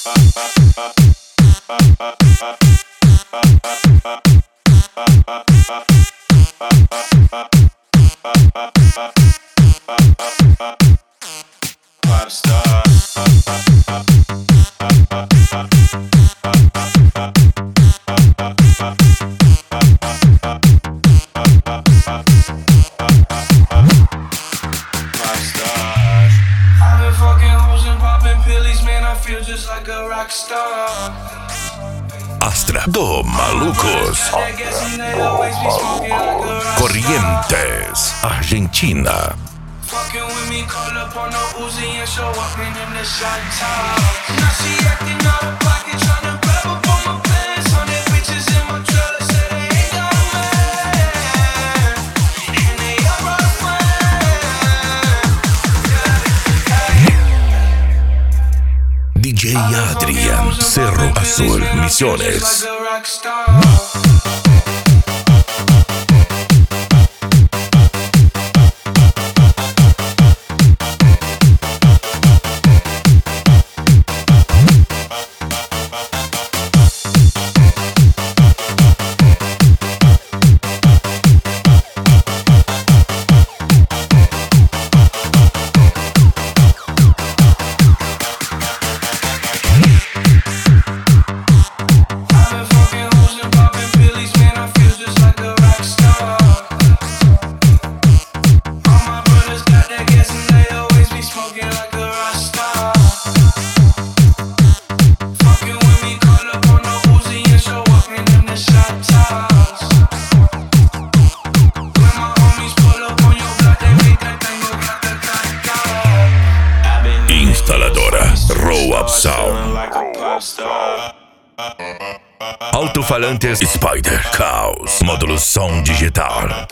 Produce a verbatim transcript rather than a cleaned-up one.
Astra do Malucos. Corrientes, Argentina. Fucking with me, call up on the Uzi and show up in them the shot top. Now she acting out of pocket, tryna grab up on my pants. Hundred bitches in my trailer, say they ain't got a man, and they all my friends. D J Adrian, Cerro Azul, Misiones. Instaladora Row-Up Sound. Alto-falantes Spider Caos. Módulo som digital.